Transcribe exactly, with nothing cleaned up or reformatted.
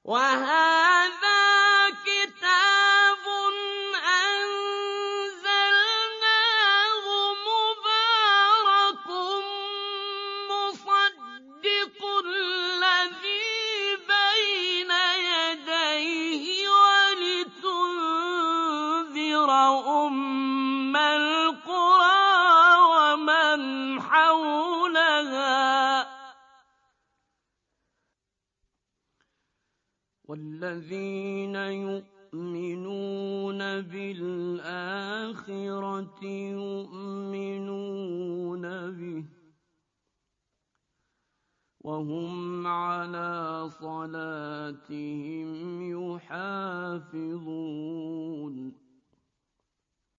وَهَٰذَا كِتَابٌ أَنزَلْنَاهُ مُبَارَكٌ مُّصَدِّقُ الَّذِي بَيْنَ يَدَيْهِ وَلِتُنذِرَ أُمَّ الْقُرَىٰ وَمَنْ حَوْلَهَا ۚ وَالَّذِينَ يُؤْمِنُونَ بِالْآخِرَةِ يُؤْمِنُونَ بِهِ ۖ وَهُمْ عَلَىٰ صَلَاتِهِمْ يُحَافِظُونَ